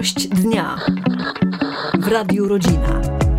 Gość dnia w Radiu Rodzina.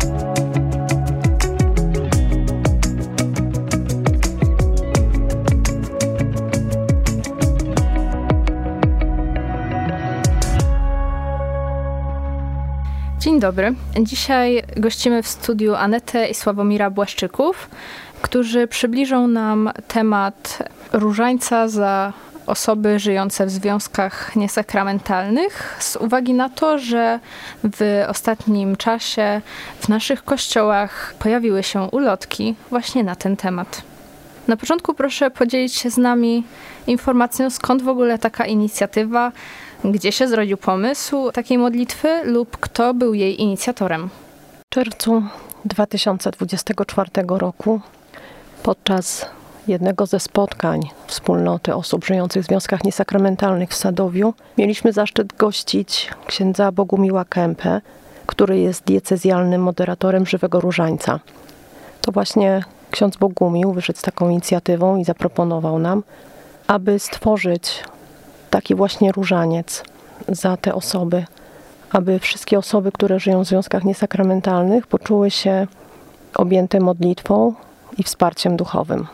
Dzień dobry. Dzisiaj gościmy w studiu Anetę i Sławomira Błaszczyków, którzy przybliżą nam temat różańca za osoby żyjące w związkach niesakramentalnych z uwagi na to, że w ostatnim czasie w naszych kościołach pojawiły się ulotki właśnie na ten temat. Na początku proszę podzielić się z nami informacją, skąd w ogóle taka inicjatywa, gdzie się zrodził pomysł takiej modlitwy lub kto był jej inicjatorem. W czerwcu 2024 roku podczas jednego ze spotkań wspólnoty osób żyjących w związkach niesakramentalnych w Sadowiu mieliśmy zaszczyt gościć księdza Bogumiła Kępę, który jest diecezjalnym moderatorem Żywego Różańca. To właśnie ksiądz Bogumił wyszedł z taką inicjatywą i zaproponował nam, aby stworzyć taki właśnie różaniec za te osoby, aby wszystkie osoby, które żyją w związkach niesakramentalnych, poczuły się objęte modlitwą i wsparciem duchowym.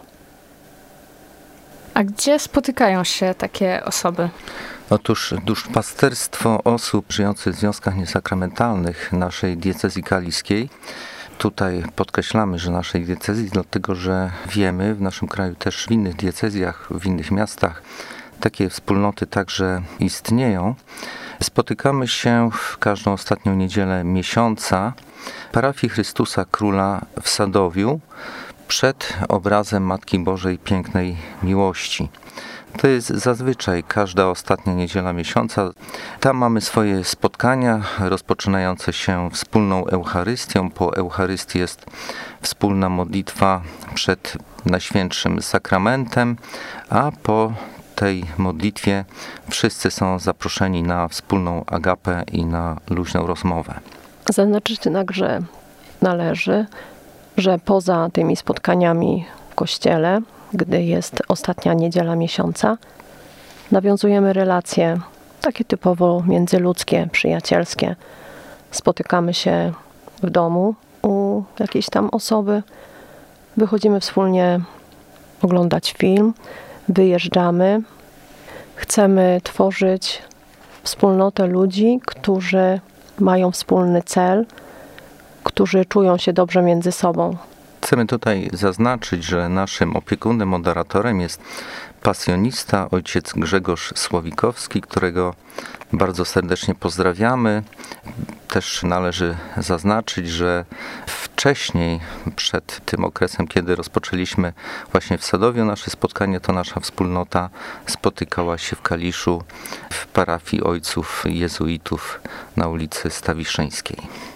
A gdzie spotykają się takie osoby? Otóż duszpasterstwo osób żyjących w związkach niesakramentalnych naszej diecezji kaliskiej. Tutaj podkreślamy, że naszej diecezji, dlatego że wiemy, w naszym kraju też w innych diecezjach, w innych miastach takie wspólnoty także istnieją. Spotykamy się w każdą ostatnią niedzielę miesiąca w parafii Chrystusa Króla w Sadowiu przed obrazem Matki Bożej Pięknej Miłości. To jest zazwyczaj każda ostatnia niedziela miesiąca. Tam mamy swoje spotkania rozpoczynające się wspólną Eucharystią. Po Eucharystii jest wspólna modlitwa przed Najświętszym Sakramentem, a po tej modlitwie wszyscy są zaproszeni na wspólną agapę i na luźną rozmowę. Zaznaczyć także należy, że poza tymi spotkaniami w kościele, gdy jest ostatnia niedziela miesiąca, nawiązujemy relacje takie typowo międzyludzkie, przyjacielskie. Spotykamy się w domu u jakiejś tam osoby, wychodzimy wspólnie oglądać film, wyjeżdżamy. Chcemy tworzyć wspólnotę ludzi, którzy mają wspólny cel, którzy czują się dobrze między sobą. Chcemy tutaj zaznaczyć, że naszym opiekunem, moderatorem jest pasjonista, ojciec Grzegorz Słowikowski, którego bardzo serdecznie pozdrawiamy. Też należy zaznaczyć, że wcześniej, przed tym okresem, kiedy rozpoczęliśmy właśnie w Sadowiu nasze spotkanie, to nasza wspólnota spotykała się w Kaliszu w parafii ojców jezuitów na ulicy Stawiszyńskiej.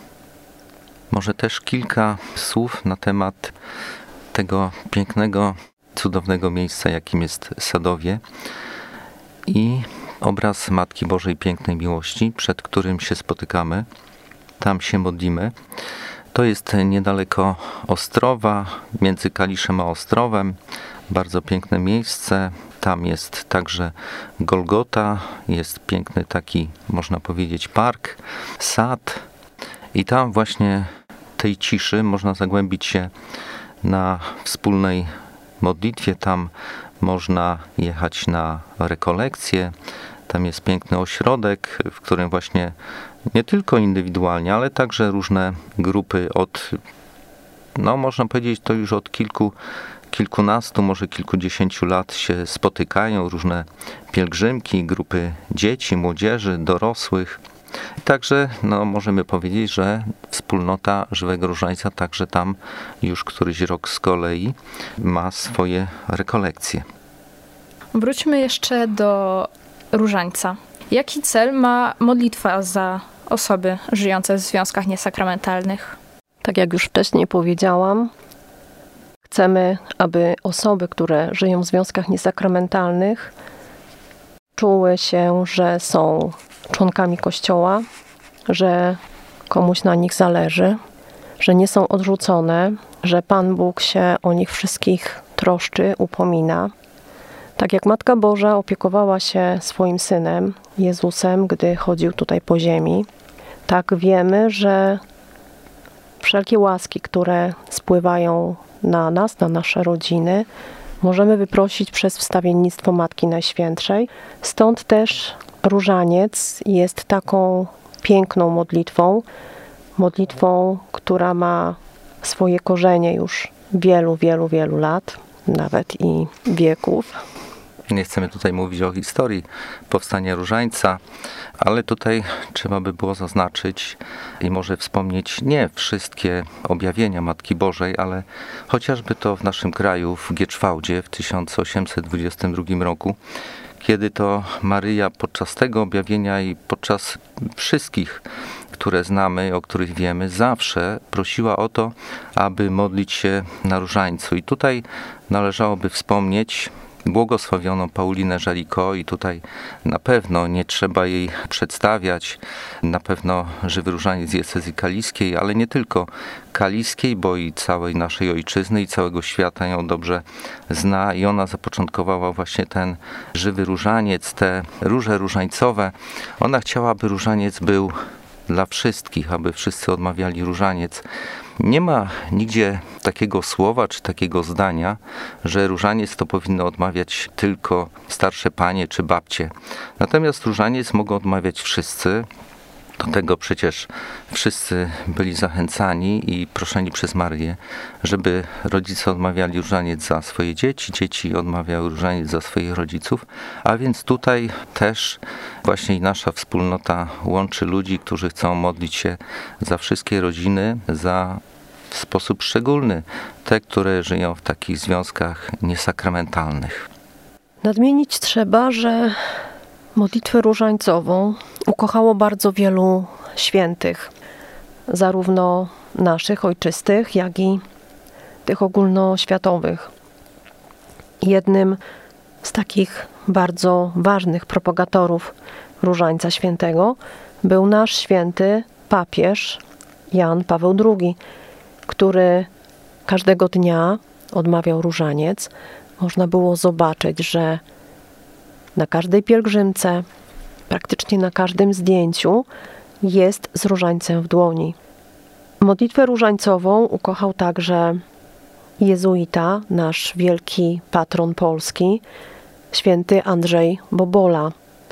Może też kilka słów na temat tego pięknego, cudownego miejsca, jakim jest Sadowie i obraz Matki Bożej Pięknej Miłości, przed którym się spotykamy. Tam się modlimy. To jest niedaleko Ostrowa, między Kaliszem a Ostrowem. Bardzo piękne miejsce. Tam jest także Golgota, jest piękny taki, można powiedzieć, park, sad. I tam właśnie tej ciszy można zagłębić się na wspólnej modlitwie. Tam można jechać na rekolekcje. Tam jest piękny ośrodek, w którym właśnie nie tylko indywidualnie, ale także różne grupy można powiedzieć, to już od kilkunastu, może kilkudziesięciu lat się spotykają. Różne pielgrzymki, grupy dzieci, młodzieży, dorosłych. Także możemy powiedzieć, że wspólnota Żywego Różańca także tam już któryś rok z kolei ma swoje rekolekcje. Wróćmy jeszcze do Różańca. Jaki cel ma modlitwa za osoby żyjące w związkach niesakramentalnych? Tak jak już wcześniej powiedziałam, chcemy, aby osoby, które żyją w związkach niesakramentalnych, czuły się, że są członkami Kościoła, że komuś na nich zależy, że nie są odrzucone, że Pan Bóg się o nich wszystkich troszczy, upomina, Tak jak Matka Boża opiekowała się swoim Synem, Jezusem, gdy chodził tutaj po ziemi, tak wiemy, że wszelkie łaski, które spływają na nas, na nasze rodziny, możemy wyprosić przez wstawiennictwo Matki Najświętszej. Stąd też różaniec jest taką piękną modlitwą, która ma swoje korzenie już wielu lat, nawet i wieków. Nie chcemy tutaj mówić o historii powstania różańca, ale tutaj trzeba by było zaznaczyć i może wspomnieć nie wszystkie objawienia Matki Bożej, ale chociażby to w naszym kraju, w Gieczwałdzie w 1822 roku, kiedy to Maryja podczas tego objawienia i podczas wszystkich, które znamy, o których wiemy, zawsze prosiła o to, aby modlić się na różańcu. I tutaj należałoby wspomnieć błogosławioną Paulinę Żaliko i tutaj na pewno nie trzeba jej przedstawiać, na pewno żywy różaniec diecezji kaliskiej, ale nie tylko kaliskiej, bo i całej naszej ojczyzny i całego świata ją dobrze zna i ona zapoczątkowała właśnie ten żywy różaniec, te róże różańcowe. Ona chciała, aby różaniec był dla wszystkich, aby wszyscy odmawiali różaniec. Nie ma nigdzie takiego słowa czy takiego zdania, że różaniec to powinny odmawiać tylko starsze panie czy babcie. Natomiast różaniec mogą odmawiać wszyscy. Do tego przecież wszyscy byli zachęcani i proszeni przez Maryję, żeby rodzice odmawiali różaniec za swoje dzieci, dzieci odmawiały różaniec za swoich rodziców, a więc tutaj też właśnie i nasza wspólnota łączy ludzi, którzy chcą modlić się za wszystkie rodziny, w sposób szczególny te, które żyją w takich związkach niesakramentalnych. Nadmienić trzeba, że modlitwę różańcową ukochało bardzo wielu świętych, zarówno naszych, ojczystych, jak i tych ogólnoświatowych. Jednym z takich bardzo ważnych propagatorów Różańca Świętego był nasz święty papież Jan Paweł II, który każdego dnia odmawiał różaniec. Można było zobaczyć, że na każdej pielgrzymce, praktycznie na każdym zdjęciu jest z różańcem w dłoni. Modlitwę różańcową ukochał także jezuita, nasz wielki patron Polski, święty Andrzej Bobola,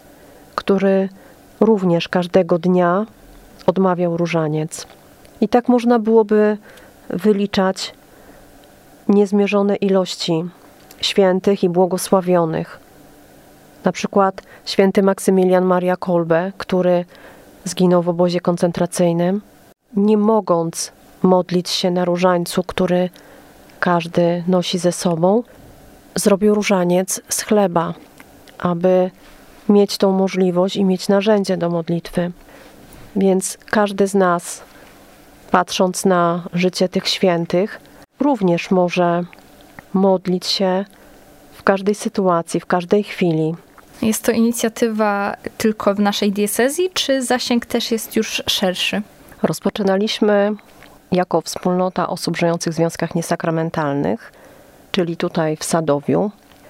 który również każdego dnia odmawiał różaniec. I tak można byłoby wyliczać niezmierzone ilości świętych i błogosławionych. Na przykład święty Maksymilian Maria Kolbe, który zginął w obozie koncentracyjnym, nie mogąc modlić się na różańcu, który każdy nosi ze sobą, zrobił różaniec z chleba, aby mieć tą możliwość i mieć narzędzie do modlitwy. Więc każdy z nas, patrząc na życie tych świętych, również może modlić się w każdej sytuacji, w każdej chwili. Jest to inicjatywa tylko w naszej diecezji, czy zasięg też jest już szerszy? Rozpoczynaliśmy jako wspólnota osób żyjących w związkach niesakramentalnych, czyli tutaj w Sadowiu.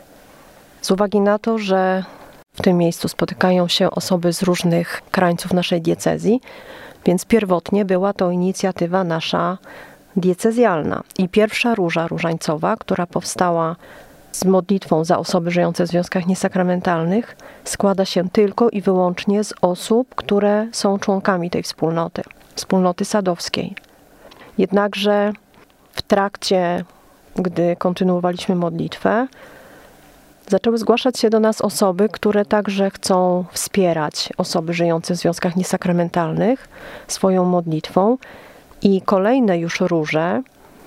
Z uwagi na to, że w tym miejscu spotykają się osoby z różnych krańców naszej diecezji, więc pierwotnie była to inicjatywa nasza diecezjalna. I pierwsza róża różańcowa, która powstała z modlitwą za osoby żyjące w związkach niesakramentalnych, składa się tylko i wyłącznie z osób, które są członkami tej wspólnoty sadowskiej. Jednakże w trakcie, gdy kontynuowaliśmy modlitwę, zaczęły zgłaszać się do nas osoby, które także chcą wspierać osoby żyjące w związkach niesakramentalnych swoją modlitwą. I kolejne już róże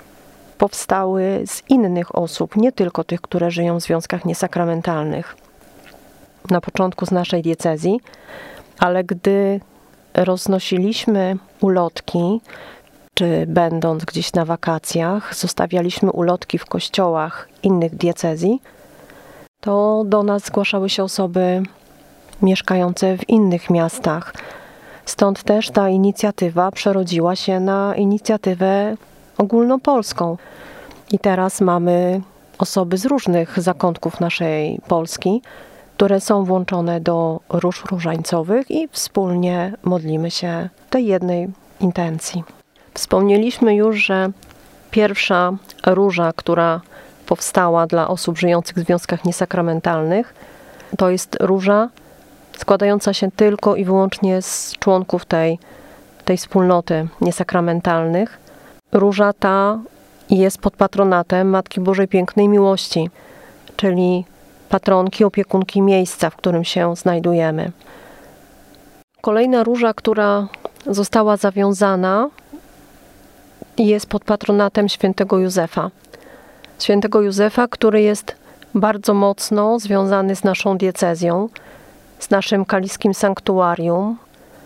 powstały z innych osób, nie tylko tych, które żyją w związkach niesakramentalnych. Na początku z naszej diecezji, ale gdy roznosiliśmy ulotki, czy będąc gdzieś na wakacjach, zostawialiśmy ulotki w kościołach innych diecezji, to do nas zgłaszały się osoby mieszkające w innych miastach. Stąd też ta inicjatywa przerodziła się na inicjatywę ogólnopolską. I teraz mamy osoby z różnych zakątków naszej Polski, które są włączone do róż różańcowych i wspólnie modlimy się tej jednej intencji. Wspomnieliśmy już, że pierwsza róża, która powstała dla osób żyjących w związkach niesakramentalnych, to jest róża składająca się tylko i wyłącznie z członków tej wspólnoty niesakramentalnych. Róża ta jest pod patronatem Matki Bożej Pięknej Miłości, czyli patronki, opiekunki miejsca, w którym się znajdujemy. Kolejna róża, która została zawiązana, jest pod patronatem świętego Józefa. Świętego Józefa, który jest bardzo mocno związany z naszą diecezją, z naszym kaliskim sanktuarium,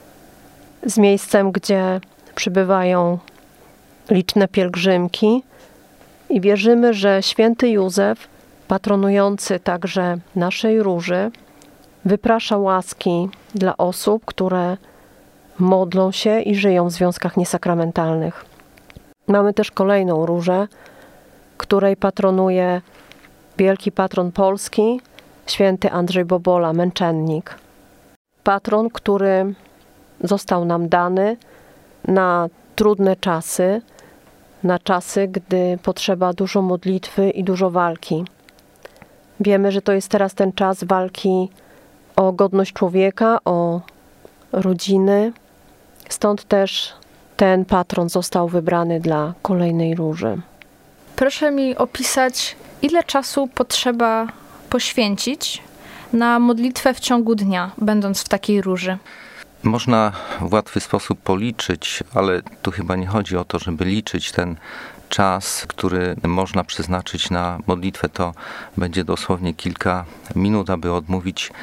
z miejscem, gdzie przybywają liczne pielgrzymki i wierzymy, że święty Józef, patronujący także naszej róży, wyprasza łaski dla osób, które modlą się i żyją w związkach niesakramentalnych. Mamy też kolejną różę, której patronuje wielki patron Polski, święty Andrzej Bobola, męczennik. Patron, który został nam dany na trudne czasy, na czasy, gdy potrzeba dużo modlitwy i dużo walki. Wiemy, że to jest teraz ten czas walki o godność człowieka, o rodziny. Stąd też ten patron został wybrany dla kolejnej róży. Proszę mi opisać, ile czasu potrzeba poświęcić na modlitwę w ciągu dnia, będąc w takiej róży. Można w łatwy sposób policzyć, ale tu chyba nie chodzi o to, żeby liczyć ten czas, który można przeznaczyć na modlitwę. To będzie dosłownie kilka minut, aby odmówić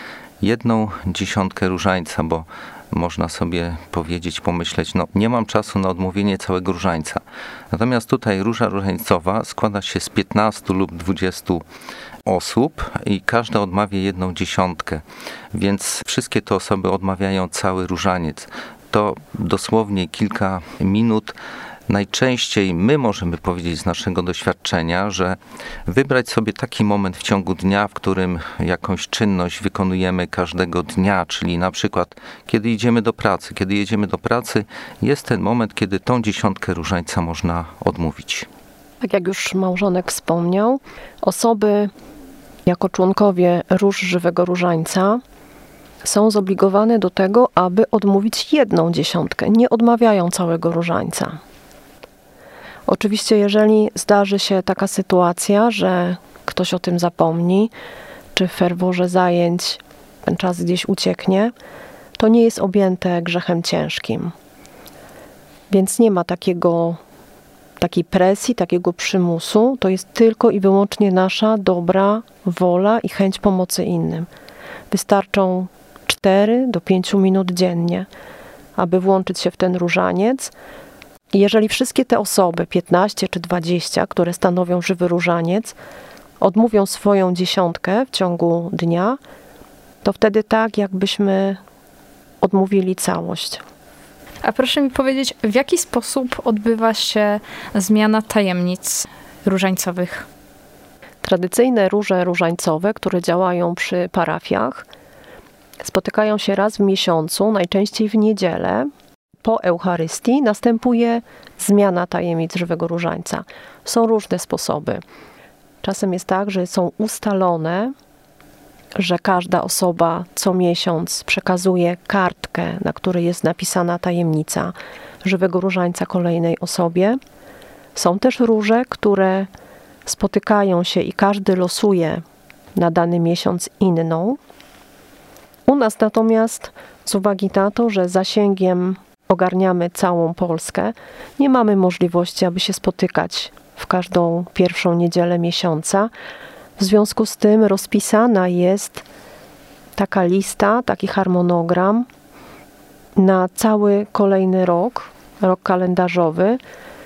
1/10 różańca, bo można sobie powiedzieć, pomyśleć, nie mam czasu na odmówienie całego różańca. Natomiast tutaj róża różańcowa składa się z 15 lub 20 osób i każda odmawia 1/10, więc wszystkie te osoby odmawiają cały różaniec. To dosłownie kilka minut. Najczęściej my możemy powiedzieć z naszego doświadczenia, że wybrać sobie taki moment w ciągu dnia, w którym jakąś czynność wykonujemy każdego dnia, czyli na przykład kiedy idziemy do pracy. Kiedy jedziemy do pracy, jest ten moment, kiedy tą 10 różańca można odmówić. Tak jak już małżonek wspomniał, osoby jako członkowie róż żywego różańca są zobligowane do tego, aby odmówić 1/10. Nie odmawiają całego różańca. Oczywiście, jeżeli zdarzy się taka sytuacja, że ktoś o tym zapomni, czy w ferworze zajęć ten czas gdzieś ucieknie, to nie jest objęte grzechem ciężkim. Więc nie ma takiej presji, takiego przymusu. To jest tylko i wyłącznie nasza dobra wola i chęć pomocy innym. Wystarczą 4 do 5 minut dziennie, aby włączyć się w ten różaniec. I jeżeli wszystkie te osoby, 15 czy 20, które stanowią żywy różaniec, odmówią swoją 10 w ciągu dnia, to wtedy tak, jakbyśmy odmówili całość. A proszę mi powiedzieć, w jaki sposób odbywa się zmiana tajemnic różańcowych? Tradycyjne róże różańcowe, które działają przy parafiach, spotykają się raz w miesiącu, najczęściej w niedzielę. Po Eucharystii następuje zmiana tajemnic żywego różańca. Są różne sposoby. Czasem jest tak, że są ustalone, że każda osoba co miesiąc przekazuje kartkę, na której jest napisana tajemnica żywego różańca kolejnej osobie. Są też róże, które spotykają się i każdy losuje na dany miesiąc inną. U nas natomiast z uwagi na to, że zasięgiem ogarniamy całą Polskę, nie mamy możliwości, aby się spotykać w każdą pierwszą niedzielę miesiąca. W związku z tym rozpisana jest taka lista, taki harmonogram na cały kolejny rok kalendarzowy.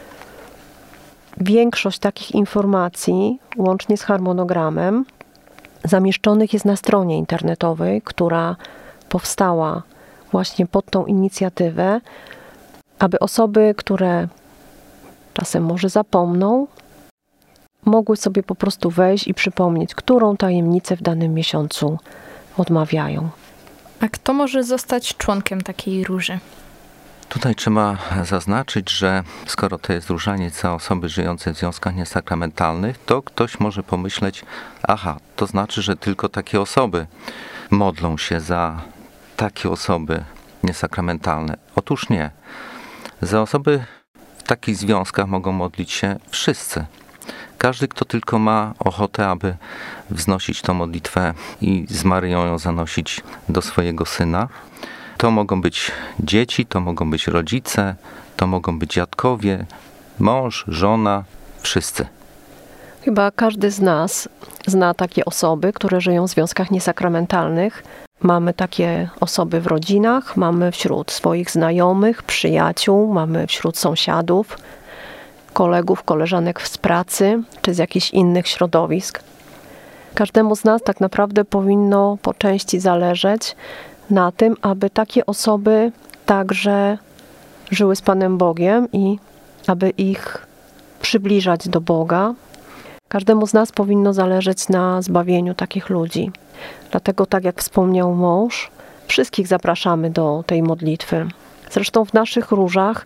Większość takich informacji, łącznie z harmonogramem, zamieszczonych jest na stronie internetowej, która powstała właśnie pod tą inicjatywę, aby osoby, które czasem może zapomną, mogły sobie po prostu wejść i przypomnieć, którą tajemnicę w danym miesiącu odmawiają. A kto może zostać członkiem takiej róży? Tutaj trzeba zaznaczyć, że skoro to jest różaniec za osoby żyjące w związkach niesakramentalnych, to ktoś może pomyśleć, to znaczy, że tylko takie osoby modlą się za takie osoby niesakramentalne. Otóż nie. Za osoby w takich związkach mogą modlić się wszyscy. Każdy, kto tylko ma ochotę, aby wznosić tę modlitwę i z Maryją ją zanosić do swojego syna. To mogą być dzieci, to mogą być rodzice, to mogą być dziadkowie, mąż, żona, wszyscy. Chyba każdy z nas zna takie osoby, które żyją w związkach niesakramentalnych. Mamy takie osoby w rodzinach, mamy wśród swoich znajomych, przyjaciół, mamy wśród sąsiadów, kolegów, koleżanek z pracy czy z jakichś innych środowisk. Każdemu z nas tak naprawdę powinno po części zależeć na tym, aby takie osoby także żyły z Panem Bogiem i aby ich przybliżać do Boga. Każdemu z nas powinno zależeć na zbawieniu takich ludzi. Dlatego, tak jak wspomniał mąż, wszystkich zapraszamy do tej modlitwy. Zresztą w naszych różach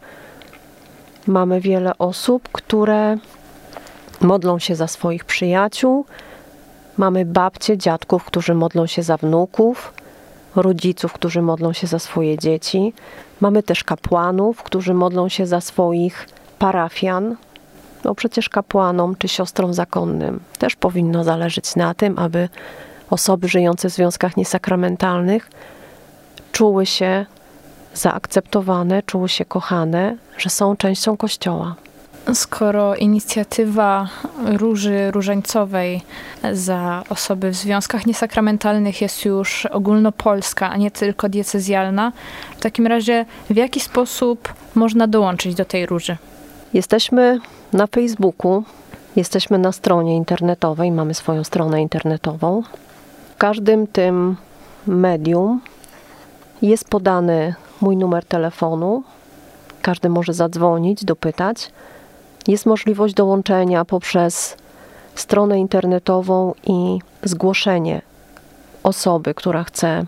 mamy wiele osób, które modlą się za swoich przyjaciół. Mamy babcie, dziadków, którzy modlą się za wnuków, rodziców, którzy modlą się za swoje dzieci. Mamy też kapłanów, którzy modlą się za swoich parafian. Przecież kapłanom czy siostrom zakonnym też powinno zależeć na tym, aby osoby żyjące w związkach niesakramentalnych czuły się zaakceptowane, czuły się kochane, że są częścią Kościoła. Skoro inicjatywa róży różańcowej za osoby w związkach niesakramentalnych jest już ogólnopolska, a nie tylko diecezjalna, w takim razie w jaki sposób można dołączyć do tej róży? Jesteśmy na Facebooku, jesteśmy na stronie internetowej, mamy swoją stronę internetową. W każdym tym medium jest podany mój numer telefonu. Każdy może zadzwonić, dopytać. Jest możliwość dołączenia poprzez stronę internetową i zgłoszenie osoby, która chce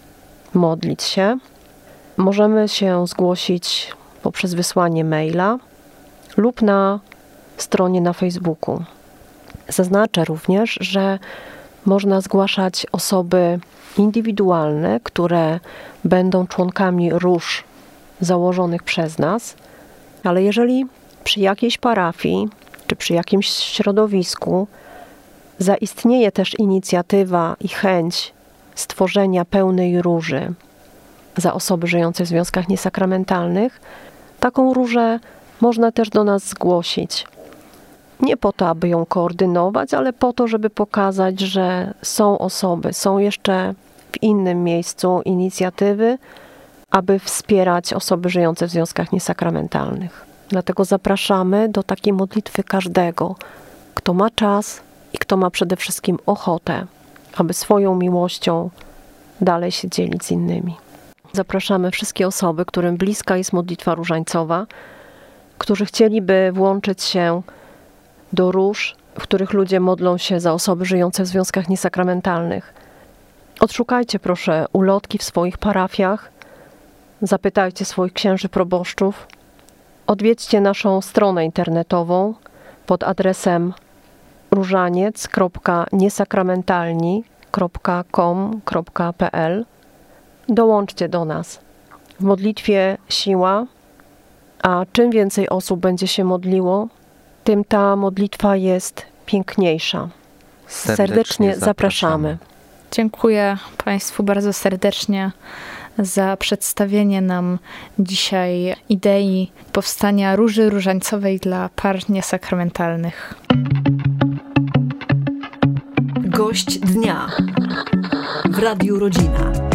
modlić się. Możemy się zgłosić poprzez wysłanie maila lub na stronie na Facebooku. Zaznaczę również, że można zgłaszać osoby indywidualne, które będą członkami róż założonych przez nas, ale jeżeli przy jakiejś parafii czy przy jakimś środowisku zaistnieje też inicjatywa i chęć stworzenia pełnej róży za osoby żyjące w związkach niesakramentalnych, taką różę można też do nas zgłosić. Nie po to, aby ją koordynować, ale po to, żeby pokazać, że są osoby, są jeszcze w innym miejscu inicjatywy, aby wspierać osoby żyjące w związkach niesakramentalnych. Dlatego zapraszamy do takiej modlitwy każdego, kto ma czas i kto ma przede wszystkim ochotę, aby swoją miłością dalej się dzielić z innymi. Zapraszamy wszystkie osoby, którym bliska jest modlitwa różańcowa, którzy chcieliby włączyć się do róż, w których ludzie modlą się za osoby żyjące w związkach niesakramentalnych. Odszukajcie proszę ulotki w swoich parafiach, zapytajcie swoich księży proboszczów, odwiedźcie naszą stronę internetową pod adresem różaniec.niesakramentalni.com.pl. Dołączcie do nas. W modlitwie siła, a czym więcej osób będzie się modliło, tym ta modlitwa jest piękniejsza. Serdecznie zapraszamy. Dziękuję Państwu bardzo serdecznie za przedstawienie nam dzisiaj idei powstania róży różańcowej dla par niesakramentalnych. Gość dnia w Radiu Rodzina.